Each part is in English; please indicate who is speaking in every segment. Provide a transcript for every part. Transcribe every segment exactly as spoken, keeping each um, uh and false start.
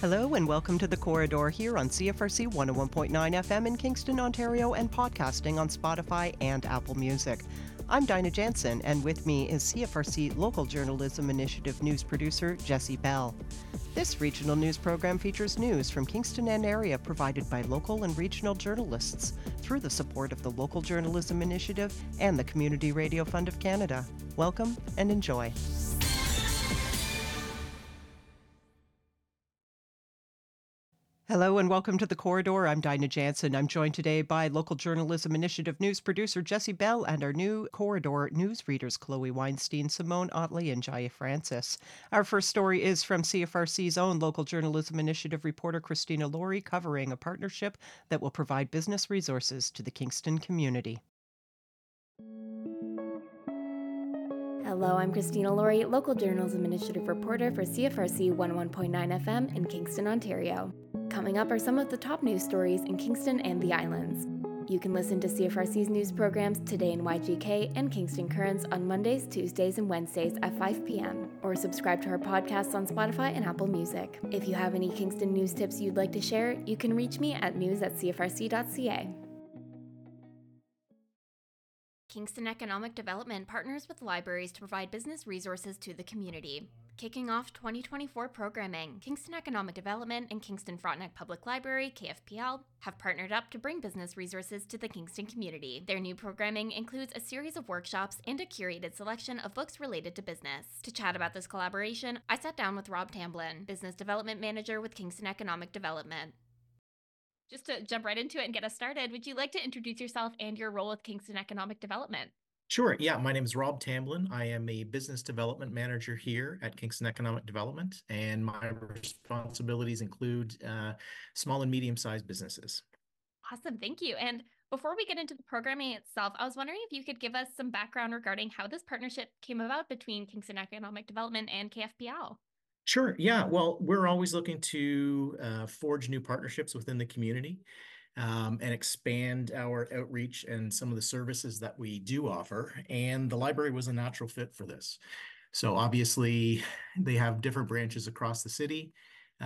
Speaker 1: Hello and welcome to The Corridor here on C F R C one oh one point nine F M in Kingston, Ontario, and podcasting on Spotify and Apple Music. I'm Dinah Jansen, and with me is C F R C Local Journalism Initiative news producer Jessie Bell. This regional news program features news from Kingston and area provided by local and regional journalists through the support of the Local Journalism Initiative and the Community Radio Fund of Canada. Welcome and enjoy. Hello and welcome to The Corridor. I'm Dinah Jansen. I'm joined today by Local Journalism Initiative news producer Jessie Bell and our new Corridor news readers Chloe Weinstein, Simone Otley, and Jaya Francis. Our first story is from C F R C's own Local Journalism Initiative reporter Christina Laurie, covering a partnership that will provide business resources to the Kingston community.
Speaker 2: Hello, I'm Christina Laurie, Local Journalism Initiative reporter for C F R C one oh one point nine F M in Kingston, Ontario. Coming up are some of the top news stories in Kingston and the Islands. You can listen to C F R C's news programs Today in Y G K and Kingston Currents on Mondays, Tuesdays, and Wednesdays at five p.m. or subscribe to our podcasts on Spotify and Apple Music. If you have any Kingston news tips you'd like to share, you can reach me at news at c f r c dot c a. Kingston Economic Development partners with libraries to provide business resources to the community. Kicking off twenty twenty-four programming, Kingston Economic Development and Kingston Frontenac Public Library, K F P L, have partnered up to bring business resources to the Kingston community. Their new programming includes a series of workshops and a curated selection of books related to business. To chat about this collaboration, I sat down with Rob Tamblin, Business Development Manager with Kingston Economic Development. Just to jump right into it and get us started, would you like to introduce yourself and your role with Kingston Economic Development?
Speaker 3: Sure. Yeah, my name is Rob Tamblin. I am a business development manager here at Kingston Economic Development, and my responsibilities include uh, small and medium-sized businesses.
Speaker 2: Awesome. Thank you. And before we get into the programming itself, I was wondering if you could give us some background regarding how this partnership came about between Kingston Economic Development and K F P L.
Speaker 3: Sure. Yeah. Well, we're always looking to uh, forge new partnerships within the community. Um, and expand our outreach and some of the services that we do offer. And the library was a natural fit for this. So obviously, they have different branches across the city.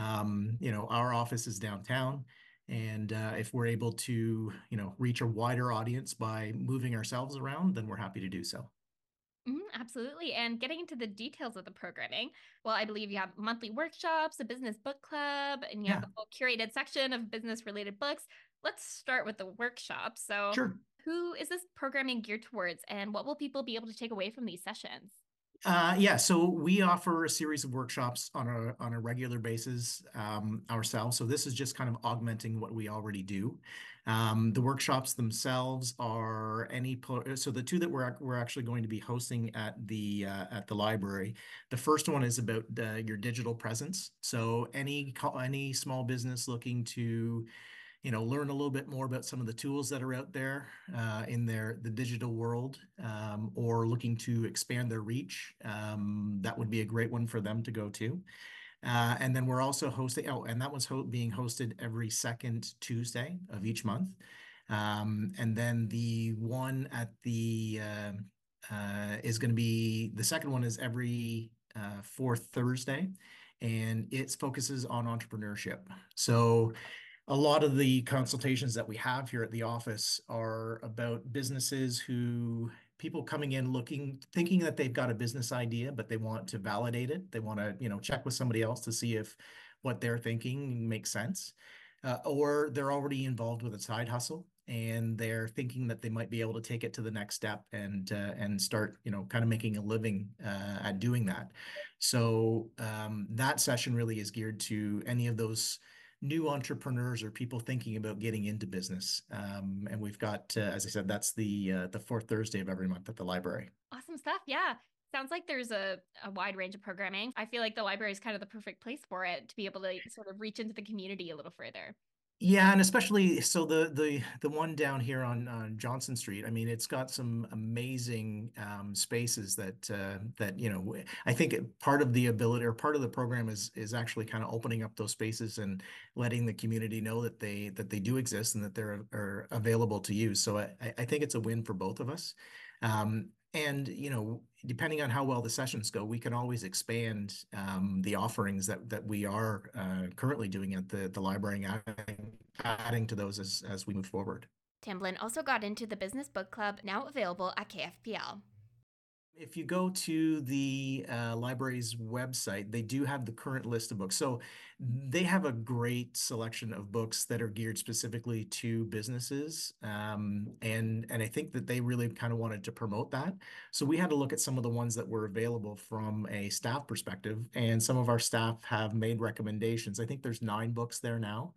Speaker 3: Um, you know, our office is downtown. And uh, if we're able to, you know, reach a wider audience by moving ourselves around, then we're happy to do so.
Speaker 2: Mm-hmm, absolutely. And getting into the details of the programming, well, I believe you have monthly workshops, a business book club, and you
Speaker 3: Yeah.
Speaker 2: have a whole curated section of business-related books. Let's start with the workshop. So
Speaker 3: Sure.
Speaker 2: Who is this programming geared towards, and what will people be able to take away from these sessions?
Speaker 3: Uh, yeah, so we offer a series of workshops on a on a regular basis um, ourselves. So this is just kind of augmenting what we already do. Um, the workshops themselves are any so the two that we're we're actually going to be hosting at the uh, at the library. The first one is about uh, your digital presence. So any any small business looking to you know, learn a little bit more about some of the tools that are out there uh, in their the digital world, um, or looking to expand their reach, um, that would be a great one for them to go to. Uh, and then we're also hosting, oh, and that one's ho being hosted every second Tuesday of each month. Um, and then the one at the, uh, uh, is going to be, the second one is every uh, fourth Thursday, and it focuses on entrepreneurship. So a lot of the consultations that we have here at the office are about businesses who people coming in looking, thinking that they've got a business idea, but they want to validate it. They want to, you know, check with somebody else to see if what they're thinking makes sense. Uh, or they're already involved with a side hustle and they're thinking that they might be able to take it to the next step and uh, and start, you know, kind of making a living uh, at doing that. So um, that session really is geared to any of those new entrepreneurs or people thinking about getting into business. Um, and we've got, uh, as I said, that's the uh, the fourth Thursday of every month at the library.
Speaker 2: Awesome stuff. Yeah. Sounds like there's a, a wide range of programming. I feel like the library is kind of the perfect place for it to be able to sort of reach into the community a little further.
Speaker 3: Yeah, and especially so the the the one down here on, on Johnson Street. I mean, it's got some amazing um, spaces that uh, that you know. I think part of the ability or part of the program is is actually kind of opening up those spaces and letting the community know that they that they do exist and that they're are available to use. So I, I think it's a win for both of us. Um, And, you know, depending on how well the sessions go, we can always expand um, the offerings that that we are uh, currently doing at the, the library and adding, adding to those as, as we move forward.
Speaker 2: Tamblyn also got into the Business Book Club, now available at K F P L.
Speaker 3: If you go to the uh, library's website, they do have the current list of books. So they have a great selection of books that are geared specifically to businesses. Um, and, and I think that they really kind of wanted to promote that. So we had to look at some of the ones that were available from a staff perspective. And some of our staff have made recommendations. I think there's nine books there now.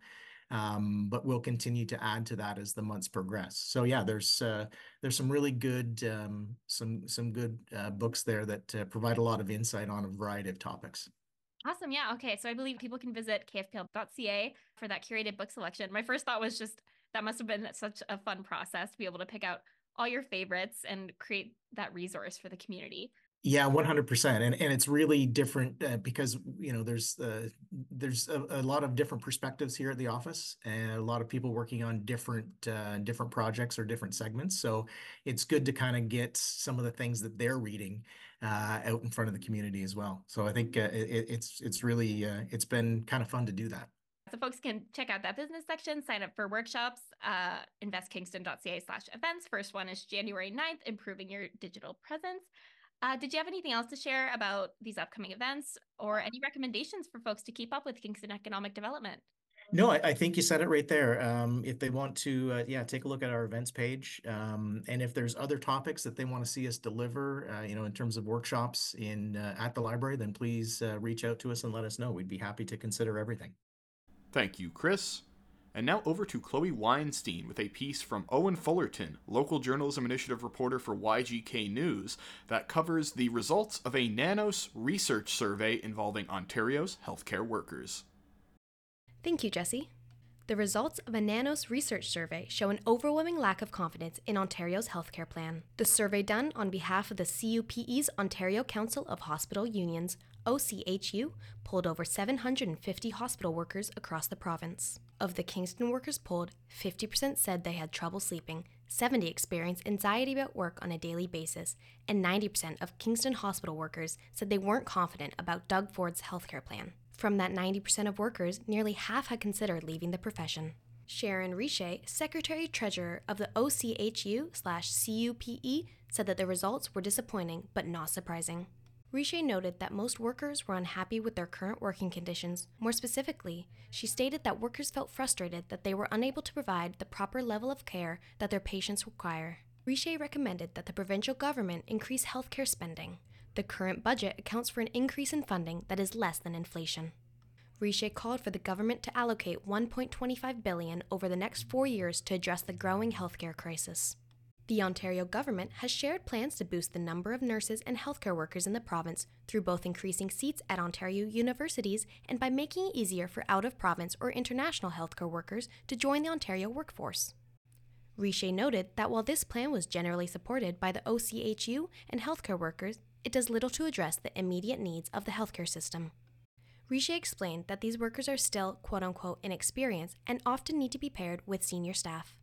Speaker 3: Um, but we'll continue to add to that as the months progress. So yeah, there's uh, there's some really good um, some some good uh, books there that uh, provide a lot of insight on a variety of topics.
Speaker 2: Awesome. Yeah. Okay. So I believe people can visit k f p l dot c a for that curated book selection. My first thought was just that must have been such a fun process to be able to pick out all your favorites and create that resource for the community.
Speaker 3: Yeah, one hundred percent. And and it's really different uh, because, you know, there's uh, there's a, a lot of different perspectives here at the office and a lot of people working on different uh, different projects or different segments. So it's good to kind of get some of the things that they're reading uh, out in front of the community as well. So I think uh, it, it's it's really uh, it's been kind of fun to do that.
Speaker 2: So folks can check out that business section, sign up for workshops, uh, invest kingston dot c a slash events. First one is January ninth, Improving Your Digital Presence. Uh, did you have anything else to share about these upcoming events or any recommendations for folks to keep up with Kingston Economic Development?
Speaker 3: No, I, I think you said it right there. Um, if they want to, uh, yeah, take a look at our events page. Um, and if there's other topics that they want to see us deliver, uh, you know, in terms of workshops in uh, at the library, then please uh, reach out to us and let us know. We'd be happy to consider everything.
Speaker 4: Thank you, Chris. And now over to Chloe Weinstein with a piece from Owen Fullerton, Local Journalism Initiative reporter for Y G K News, that covers the results of a Nanos research survey involving Ontario's healthcare workers.
Speaker 5: Thank you, Jesse. The results of a Nanos research survey show an overwhelming lack of confidence in Ontario's healthcare plan. The survey done on behalf of the C U P E's Ontario Council of Hospital Unions, O C H U, polled over seven hundred fifty hospital workers across the province. Of the Kingston workers polled, fifty percent said they had trouble sleeping, seventy percent experienced anxiety about work on a daily basis, and ninety percent of Kingston hospital workers said they weren't confident about Doug Ford's healthcare plan. From that ninety percent of workers, nearly half had considered leaving the profession. Sharon Richer, Secretary-Treasurer of the O C H U slash C U P E, said that the results were disappointing but not surprising. Richer noted that most workers were unhappy with their current working conditions. More specifically, she stated that workers felt frustrated that they were unable to provide the proper level of care that their patients require. Richer recommended that the provincial government increase healthcare spending. The current budget accounts for an increase in funding that is less than inflation. Richer called for the government to allocate one point two five billion dollars over the next four years to address the growing healthcare crisis. The Ontario government has shared plans to boost the number of nurses and healthcare workers in the province through both increasing seats at Ontario universities and by making it easier for out-of-province or international healthcare workers to join the Ontario workforce. Richer noted that while this plan was generally supported by the O C H U and healthcare workers, it does little to address the immediate needs of the healthcare system. Richer explained that these workers are still quote-unquote inexperienced and often need to be paired with senior staff.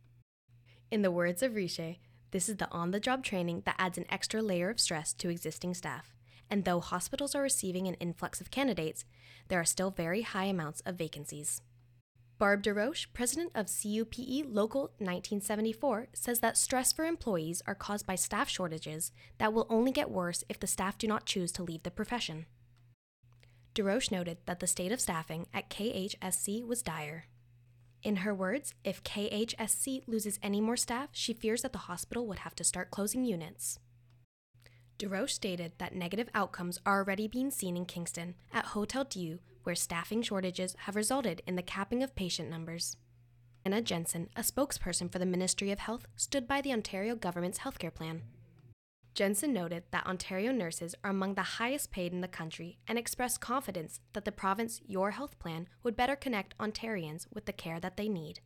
Speaker 5: In the words of Richer, this is the on-the-job training that adds an extra layer of stress to existing staff, and though hospitals are receiving an influx of candidates, there are still very high amounts of vacancies. Barb DeRoche, president of C U P E Local nineteen seventy-four, says that stress for employees are caused by staff shortages that will only get worse if the staff do not choose to leave the profession. DeRoche noted that the state of staffing at K H S C was dire. In her words, if K H S C loses any more staff, she fears that the hospital would have to start closing units. DeRoche stated that negative outcomes are already being seen in Kingston at Hotel Dieu, where staffing shortages have resulted in the capping of patient numbers. Anna Jensen, a spokesperson for the Ministry of Health, stood by the Ontario government's healthcare plan. Jensen noted that Ontario nurses are among the highest paid in the country and expressed confidence that the province Your Health Plan would better connect Ontarians with the care that they need.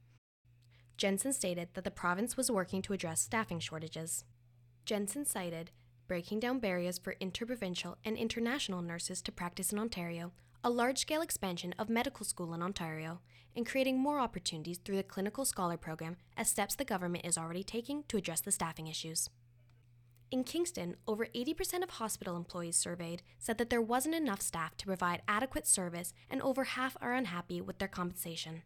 Speaker 5: Jensen stated that the province was working to address staffing shortages. Jensen cited breaking down barriers for interprovincial and international nurses to practice in Ontario, a large-scale expansion of medical school in Ontario, and creating more opportunities through the Clinical Scholar Program as steps the government is already taking to address the staffing issues. In Kingston, over eighty percent of hospital employees surveyed said that there wasn't enough staff to provide adequate service, and over half are unhappy with their compensation.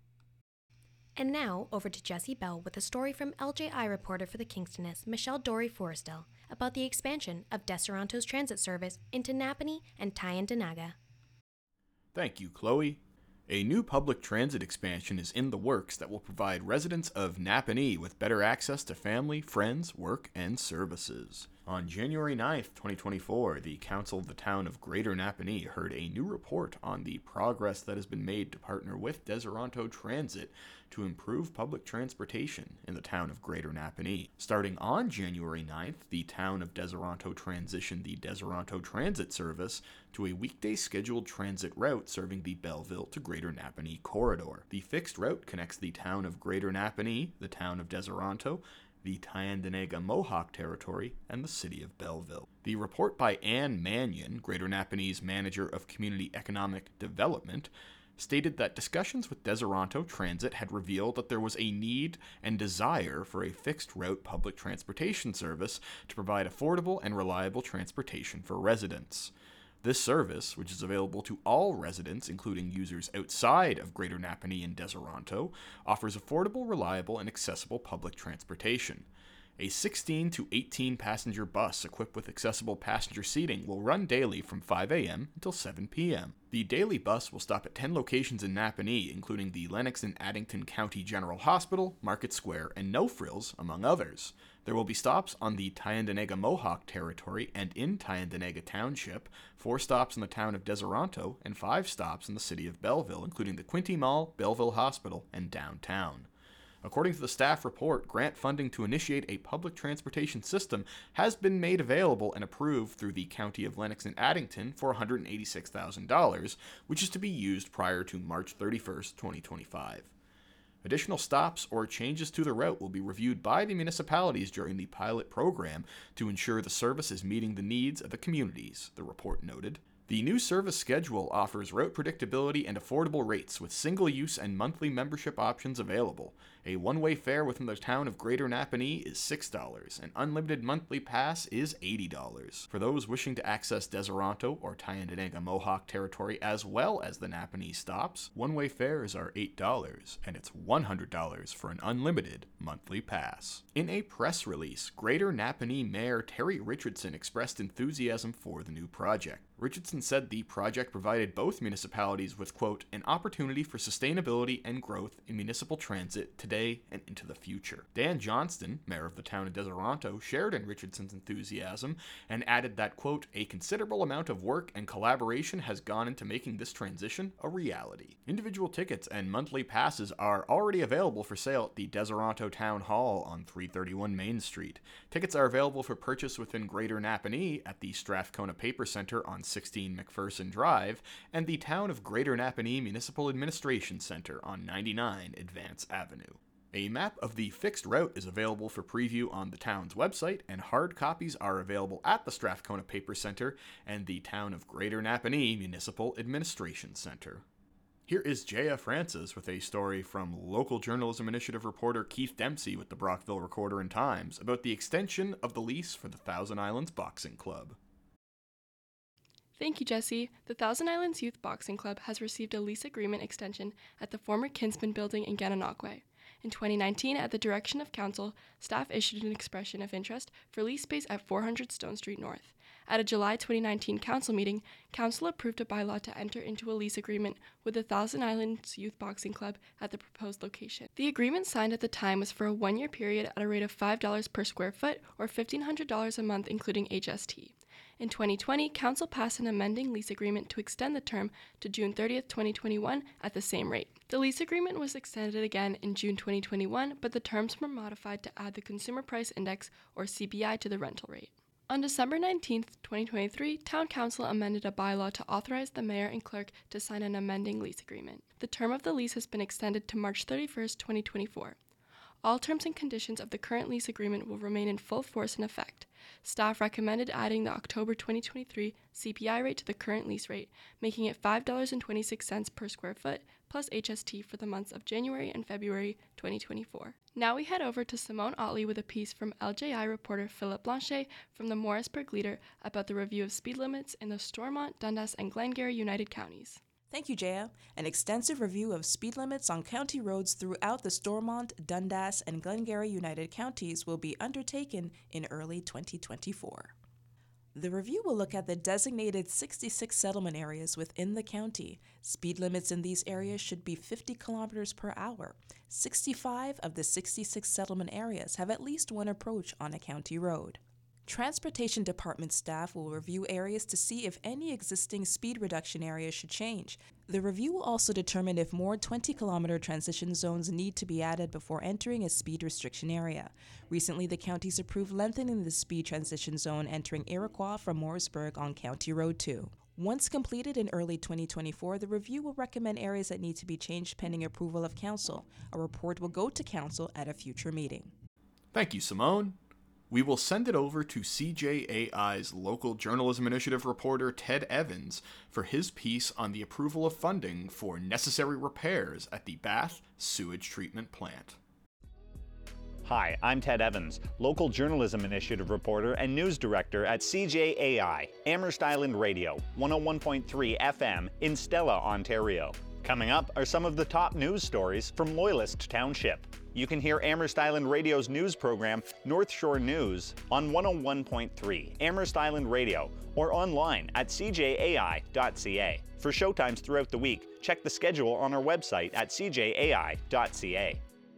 Speaker 5: And now, over to Jessie Bell with a story from L J I reporter for the Kingstonist, Michelle Dory-Forrestal, about the expansion of Deseronto's transit service into Napanee and Tyendinaga.
Speaker 4: Thank you, Chloe. A new public transit expansion is in the works that will provide residents of Napanee with better access to family, friends, work, and services. On January ninth, twenty twenty-four, the Council of the Town of Greater Napanee heard a new report on the progress that has been made to partner with Deseronto Transit to improve public transportation in the town of Greater Napanee. Starting on January ninth, the town of Deseronto transitioned the Deseronto Transit service to a weekday scheduled transit route serving the Belleville to Greater Napanee corridor. The fixed route connects the town of Greater Napanee, the town of Deseronto, the Tyendinaga Mohawk Territory, and the city of Belleville. The report by Anne Mannion, Greater Napanee's Manager of Community Economic Development, stated that discussions with Deseronto Transit had revealed that there was a need and desire for a fixed-route public transportation service to provide affordable and reliable transportation for residents. This service, which is available to all residents, including users outside of Greater Napanee and Deseronto, offers affordable, reliable, and accessible public transportation. A sixteen to eighteen passenger bus equipped with accessible passenger seating will run daily from five a.m. until seven p.m. The daily bus will stop at ten locations in Napanee, including the Lennox and Addington County General Hospital, Market Square, and No Frills, among others. There will be stops on the Tyendinaga Mohawk Territory and in Tyendinaga Township, four stops in the town of Deseronto, and five stops in the city of Belleville, including the Quinte Mall, Belleville Hospital, and downtown. According to the staff report, grant funding to initiate a public transportation system has been made available and approved through the County of Lennox and Addington for one hundred eighty-six thousand dollars, which is to be used prior to March thirty-first, twenty twenty-five. Additional stops or changes to the route will be reviewed by the municipalities during the pilot program to ensure the service is meeting the needs of the communities, the report noted. The new service schedule offers route predictability and affordable rates with single-use and monthly membership options available. A one-way fare within the town of Greater Napanee is six dollars. An unlimited monthly pass is eighty dollars. For those wishing to access Deseronto or Tyendinaga Mohawk Territory as well as the Napanee stops, one-way fares are eight dollars, and it's one hundred dollars for an unlimited monthly pass. In a press release, Greater Napanee Mayor Terry Richardson expressed enthusiasm for the new project. Richardson said the project provided both municipalities with, quote, an opportunity for sustainability and growth in municipal transit today and into the future. Dan Johnston, mayor of the town of Deseronto, shared in Richardson's enthusiasm and added that, quote, a considerable amount of work and collaboration has gone into making this transition a reality. Individual tickets and monthly passes are already available for sale at the Deseronto Town Hall on three thirty-one Main Street. Tickets are available for purchase within Greater Napanee at the Strathcona Paper Center on sixteen McPherson Drive, and the Town of Greater Napanee Municipal Administration Center on ninety-nine Advance Avenue. A map of the fixed route is available for preview on the town's website, and hard copies are available at the Strathcona Paper Center and the Town of Greater Napanee Municipal Administration Center. Here is Jaya Francis with a story from local journalism initiative reporter Keith Dempsey with the Brockville Recorder and Times about the extension of the lease for the Thousand Islands Boxing Club.
Speaker 6: Thank you, Jesse. The Thousand Islands Youth Boxing Club has received a lease agreement extension at the former Kinsman Building in Gananoque. In twenty nineteen, at the direction of Council, staff issued an expression of interest for lease space at four hundred Stone Street North. At a July twenty nineteen Council meeting, Council approved a bylaw to enter into a lease agreement with the Thousand Islands Youth Boxing Club at the proposed location. The agreement signed at the time was for a one-year period at a rate of five dollars per square foot or fifteen hundred dollars a month including H S T. In twenty twenty, Council passed an amending lease agreement to extend the term to June thirtieth, twenty twenty-one at the same rate. The lease agreement was extended again in June twenty twenty-one, but the terms were modified to add the Consumer Price Index, or C P I, to the rental rate. On December nineteenth, twenty twenty-three, Town Council amended a bylaw to authorize the mayor and clerk to sign an amending lease agreement. The term of the lease has been extended to March thirty-first, twenty twenty-four. All terms and conditions of the current lease agreement will remain in full force and effect. Staff recommended adding the October twenty twenty-three C P I rate to the current lease rate, making it five dollars and twenty-six cents per square foot plus H S T for the months of January and February twenty twenty-four. Now we head over to Simone Otley with a piece from L J I reporter Philip Blanchet from the Morrisburg Leader about the review of speed limits in the Stormont, Dundas, and Glengarry United Counties.
Speaker 7: Thank you, Jaya. An extensive review of speed limits on county roads throughout the Stormont, Dundas, and Glengarry United counties will be undertaken in early twenty twenty-four. The review will look at the designated sixty-six settlement areas within the county. Speed limits in these areas should be fifty kilometers per hour. sixty-five of the sixty-six settlement areas have at least one approach on a county road. Transportation Department staff will review areas to see if any existing speed reduction areas should change. The review will also determine if more twenty-kilometer transition zones need to be added before entering a speed restriction area. Recently, the counties approved lengthening the speed transition zone entering Iroquois from Morrisburg on County Road two. Once completed in early twenty twenty-four, the review will recommend areas that need to be changed pending approval of council. A report will go to council at a future meeting.
Speaker 4: Thank you, Simone. We will send it over to C J A I's Local Journalism Initiative reporter Ted Evans for his piece on the approval of funding for necessary repairs at the Bath Sewage Treatment Plant.
Speaker 8: Hi, I'm Ted Evans, Local Journalism Initiative reporter and news director at C J A I, Amherst Island Radio, one oh one point three F M in Stella, Ontario. Coming up are some of the top news stories from Loyalist Township. You can hear Amherst Island Radio's news program, North Shore News, on one oh one point three Amherst Island Radio or online at c j a i dot c a. For showtimes throughout the week, check the schedule on our website at c j a i dot c a.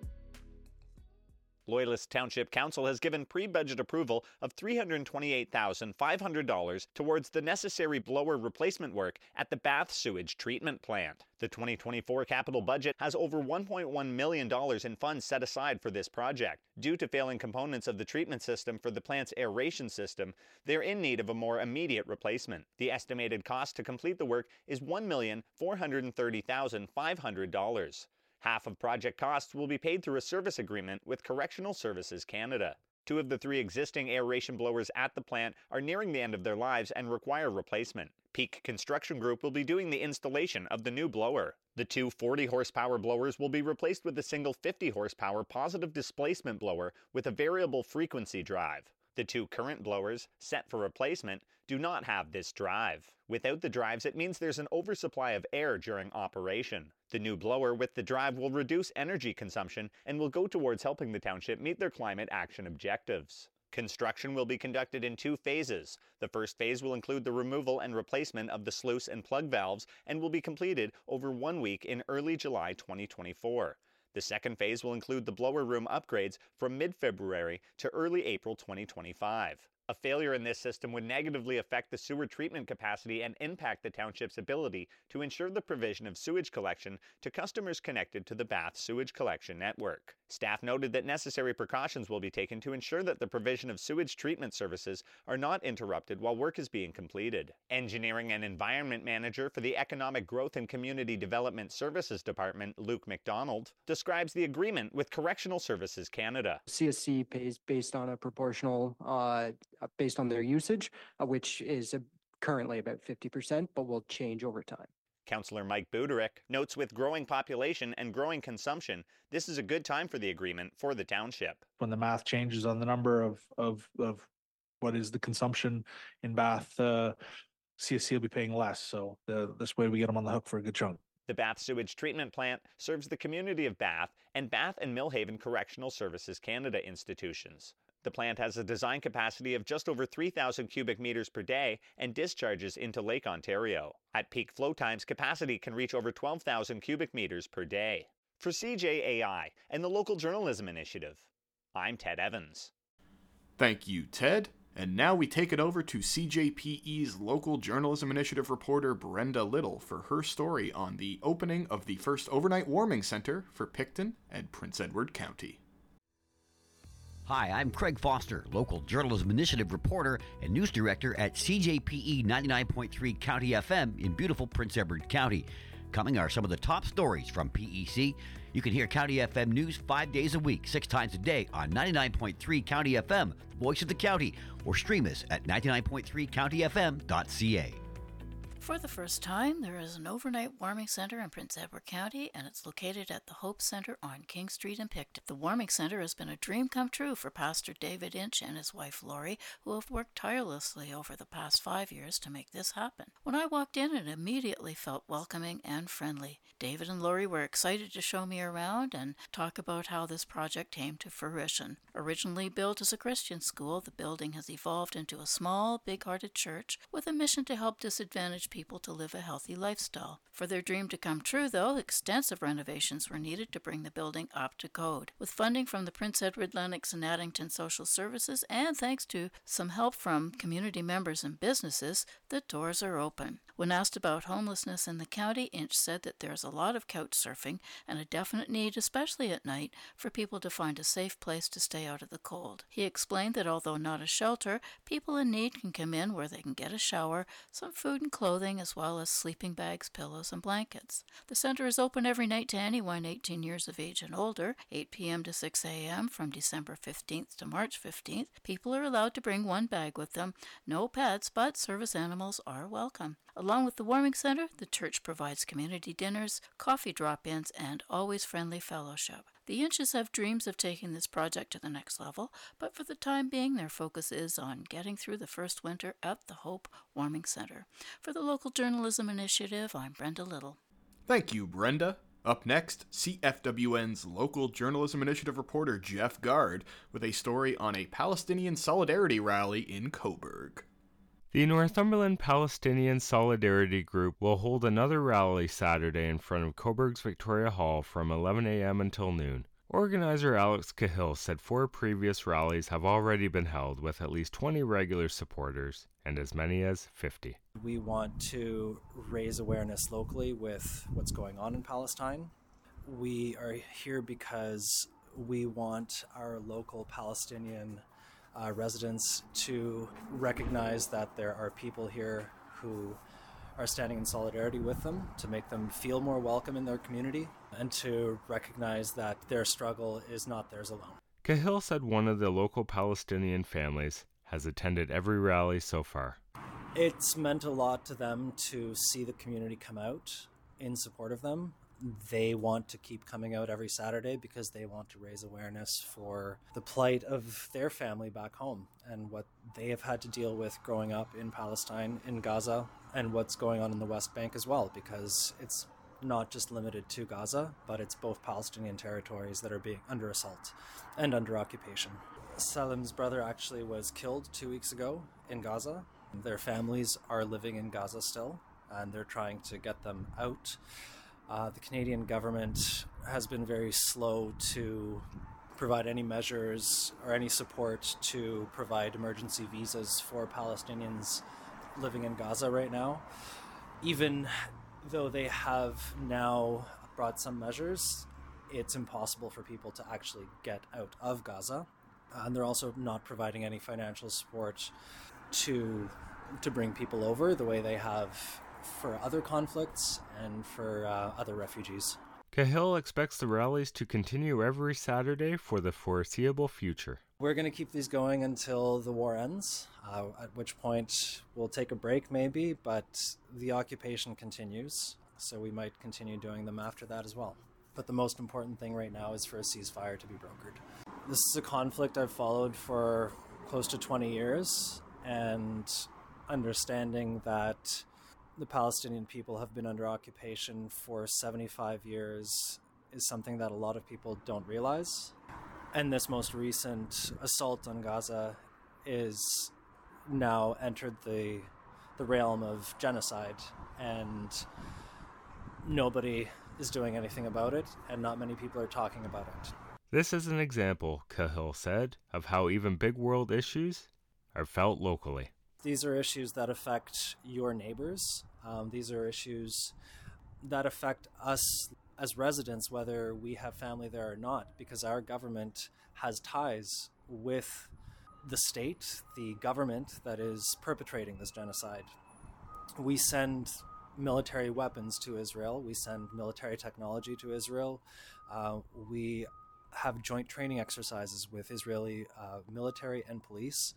Speaker 8: Loyalist Township Council has given pre-budget approval of three hundred twenty-eight thousand five hundred dollars towards the necessary blower replacement work at the Bath Sewage Treatment Plant. The twenty twenty-four capital budget has over one point one million dollars in funds set aside for this project. Due to failing components of the treatment system for the plant's aeration system, they're in need of a more immediate replacement. The estimated cost to complete the work is one million four hundred thirty thousand five hundred dollars. Half of project costs will be paid through a service agreement with Correctional Services Canada. Two of the three existing aeration blowers at the plant are nearing the end of their lives and require replacement. Peak Construction Group will be doing the installation of the new blower. The two forty horsepower blowers will be replaced with a single fifty horsepower positive displacement blower with a variable frequency drive. The two current blowers, set for replacement, do not have this drive. Without the drives, it means there's an oversupply of air during operation. The new blower with the drive will reduce energy consumption and will go towards helping the township meet their climate action objectives. Construction will be conducted in two phases. The first phase will include the removal and replacement of the sluice and plug valves and will be completed over one week in early July twenty twenty-four. The second phase will include the blower room upgrades from mid-February to early April twenty twenty-five. A failure in this system would negatively affect the sewer treatment capacity and impact the township's ability to ensure the provision of sewage collection to customers connected to the Bath Sewage Collection Network. Staff noted that necessary precautions will be taken to ensure that the provision of sewage treatment services are not interrupted while work is being completed. Engineering and Environment Manager for the Economic Growth and Community Development Services Department, Luke McDonald, describes the agreement with Correctional Services Canada.
Speaker 9: C S C pays based on a proportional, uh, based on their usage, uh, which is uh, currently about fifty percent, but will change over time.
Speaker 8: Councillor Mike Buderick notes with growing population and growing consumption, this is a good time for the agreement for the township.
Speaker 10: When the math changes on the number of of, of what is the consumption in Bath, uh, C S C will be paying less. So the, this way we get them on the hook for a good chunk.
Speaker 8: The Bath Sewage Treatment Plant serves the community of Bath and Bath and Millhaven Correctional Services Canada institutions. The plant has a design capacity of just over three thousand cubic meters per day and discharges into Lake Ontario. At peak flow times, capacity can reach over twelve thousand cubic meters per day. For C J A I and the Local Journalism Initiative, I'm Ted Evans.
Speaker 4: Thank you, Ted. And now we take it over to C J P E's Local Journalism Initiative reporter Brenda Little for her story on the opening of the first overnight warming center for Picton and Prince Edward County.
Speaker 11: Hi, I'm Craig Foster, Local Journalism Initiative reporter and news director at C J P E ninety-nine point three County F M in beautiful Prince Edward County. Coming are some of the top stories from P E C. You can hear County F M news five days a week, six times a day on ninety-nine point three County F M, Voice of the County, or stream us at ninety-nine point three county f m dot c a.
Speaker 12: For the first time, there is an overnight warming center in Prince Edward County, and it's located at the Hope Center on King Street in Pictou. The warming center has been a dream come true for Pastor David Inch and his wife Lori, who have worked tirelessly over the past five years to make this happen. When I walked in, it immediately felt welcoming and friendly. David and Lori were excited to show me around and talk about how this project came to fruition. Originally built as a Christian school, the building has evolved into a small, big-hearted church with a mission to help disadvantaged people to live a healthy lifestyle. For their dream to come true, though, extensive renovations were needed to bring the building up to code. With funding from the Prince Edward, Lennox, and Addington Social Services, and thanks to some help from community members and businesses, the doors are open. When asked about homelessness in the county, Inch said that there's a lot of couch surfing and a definite need, especially at night, for people to find a safe place to stay out of the cold. He explained that although not a shelter, people in need can come in where they can get a shower, some food and clothing, as well as sleeping bags, pillows, and blankets. The center is open every night to anyone eighteen years of age and older, eight p.m. to six a.m. from December fifteenth to March fifteenth. People are allowed to bring one bag with them. No pets, but service animals are welcome. Along with the warming center, the church provides community dinners, coffee drop-ins, and always friendly fellowship. The Inches have dreams of taking this project to the next level, but for the time being, their focus is on getting through the first winter at the Hope Warming Center. For the Local Journalism Initiative, I'm Brenda Little.
Speaker 4: Thank you, Brenda. Up next, C F W N's Local Journalism Initiative reporter Jeff Gard with a story on a Palestinian solidarity rally in Cobourg.
Speaker 13: The Northumberland Palestinian Solidarity Group will hold another rally Saturday in front of Cobourg's Victoria Hall from eleven a.m. until noon. Organizer Alex Cahill said four previous rallies have already been held with at least twenty regular supporters and as many as fifty.
Speaker 14: We want to raise awareness locally with what's going on in Palestine. We are here because we want our local Palestinian Uh, residents to recognize that there are people here who are standing in solidarity with them, to make them feel more welcome in their community, and to recognize that their struggle is not theirs alone.
Speaker 13: Cahill said one of the local Palestinian families has attended every rally so far.
Speaker 14: It's meant a lot to them to see the community come out in support of them. They want to keep coming out every Saturday because they want to raise awareness for the plight of their family back home and what they have had to deal with growing up in Palestine, in Gaza, and what's going on in the West Bank as well, because it's not just limited to Gaza, but it's both Palestinian territories that are being under assault and under occupation. Salim's brother actually was killed two weeks ago in Gaza. Their families are living in Gaza still, and they're trying to get them out. Uh, the Canadian government has been very slow to provide any measures or any support to provide emergency visas for Palestinians living in Gaza right now. Even though they have now brought some measures, it's impossible for people to actually get out of Gaza. Uh, and they're also not providing any financial support to to bring people over the way they have for other conflicts and for uh, other refugees.
Speaker 13: Cahill expects the rallies to continue every Saturday for the foreseeable future.
Speaker 14: We're going to keep these going until the war ends, uh, at which point we'll take a break maybe, but the occupation continues, so we might continue doing them after that as well. But the most important thing right now is for a ceasefire to be brokered. This is a conflict I've followed for close to twenty years, and understanding that the Palestinian people have been under occupation for seventy-five years is something that a lot of people don't realize. And this most recent assault on Gaza is now entered the the realm of genocide, and nobody is doing anything about it, and not many people are talking about it.
Speaker 13: This is an example, Cahill said, of how even big world issues are felt locally.
Speaker 14: These are issues that affect your neighbors. Um, these are issues that affect us as residents, whether we have family there or not, because our government has ties with the state, the government that is perpetrating this genocide. We send military weapons to Israel. We send military technology to Israel. Uh, we have joint training exercises with Israeli uh, military and police.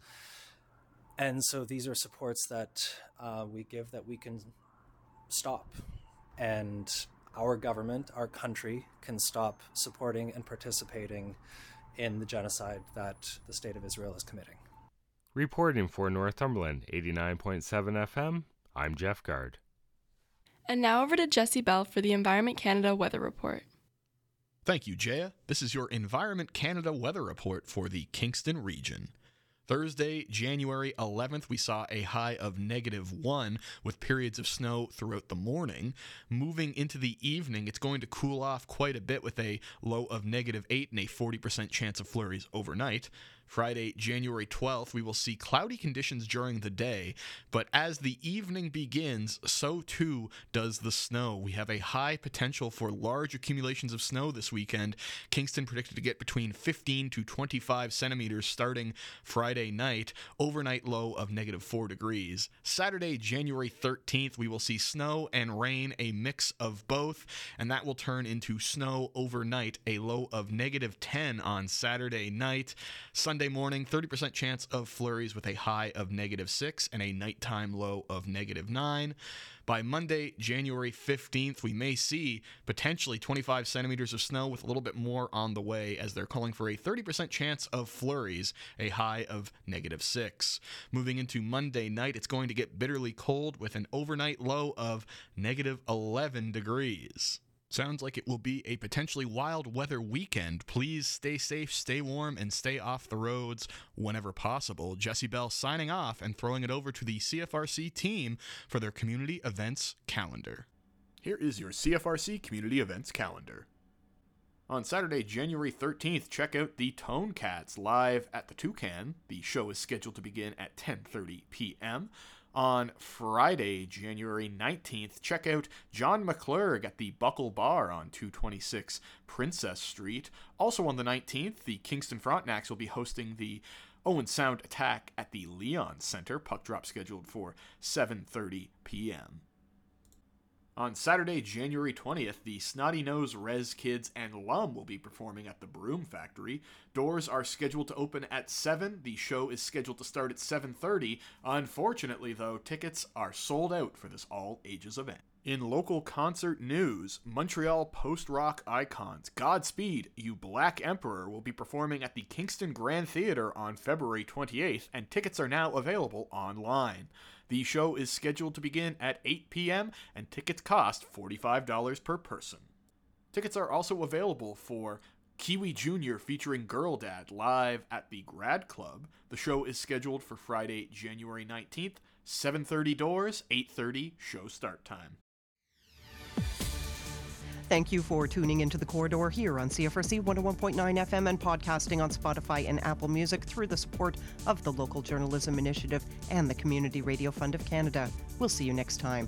Speaker 14: And so these are supports that uh, we give that we can stop. And our government, our country, can stop supporting and participating in the genocide that the State of Israel is committing.
Speaker 13: Reporting for Northumberland, eighty-nine point seven F M, I'm Jeff Gard.
Speaker 6: And now over to Jesse Bell for the Environment Canada Weather Report.
Speaker 4: Thank you, Jaya. This is your Environment Canada weather report for the Kingston region. Thursday, January eleventh, we saw a high of negative one with periods of snow throughout the morning. Moving into the evening, it's going to cool off quite a bit with a low of negative eight and a forty percent chance of flurries overnight. Friday, January twelfth, we will see cloudy conditions during the day, but as the evening begins, so too does the snow. We have a high potential for large accumulations of snow this weekend. Kingston predicted to get between fifteen to twenty-five centimeters starting Friday night, overnight low of negative four degrees. Saturday, January thirteenth, we will see snow and rain, a mix of both, and that will turn into snow overnight, a low of negative ten on Saturday night. Sunday morning, thirty percent chance of flurries with a high of negative six and a nighttime low of negative nine. By Monday, January fifteenth, we may see potentially twenty-five centimeters of snow with a little bit more on the way as they're calling for a thirty percent chance of flurries, a high of negative six. Moving into Monday night, it's going to get bitterly cold with an overnight low of negative eleven degrees. Sounds like it will be a potentially wild weather weekend. Please stay safe, stay warm, and stay off the roads whenever possible. Jesse Bell signing off and throwing it over to the C F R C team for their community events calendar. Here is your C F R C community events calendar. On Saturday, January thirteenth, check out the Tone Cats live at the Toucan. The show is scheduled to begin at ten thirty p.m. On Friday, January nineteenth, check out John McClurg at the Buckle Bar on two twenty-six Princess Street. Also on the nineteenth, the Kingston Frontenacs will be hosting the Owen Sound Attack at the Leon Center. Puck drop scheduled for seven thirty p.m. On Saturday, January twentieth, the Snotty Nose Rez Kids and Lum will be performing at the Broom Factory. Doors are scheduled to open at seven. The show is scheduled to start at seven thirty. Unfortunately, though, tickets are sold out for this all-ages event. In local concert news, Montreal post-rock icons Godspeed, You Black Emperor will be performing at the Kingston Grand Theatre on February twenty-eighth, and tickets are now available online. The show is scheduled to begin at eight p.m., and tickets cost forty-five dollars per person. Tickets are also available for Kiwi Junior featuring Girl Dad live at the Grad Club. The show is scheduled for Friday, January nineteenth, seven thirty doors, eight thirty show start time.
Speaker 1: Thank you for tuning into The Corridor here on C F R C one oh one point nine F M and podcasting on Spotify and Apple Music through the support of the Local Journalism Initiative and the Community Radio Fund of Canada. We'll see you next time.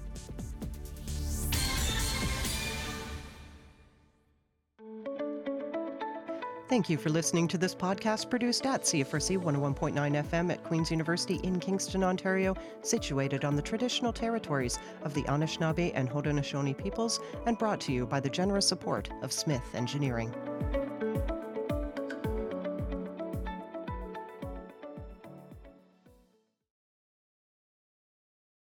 Speaker 1: Thank you for listening to this podcast produced at C F R C one oh one point nine F M at Queen's University in Kingston, Ontario, situated on the traditional territories of the Anishinaabe and Haudenosaunee peoples, and brought to you by the generous support of Smith Engineering.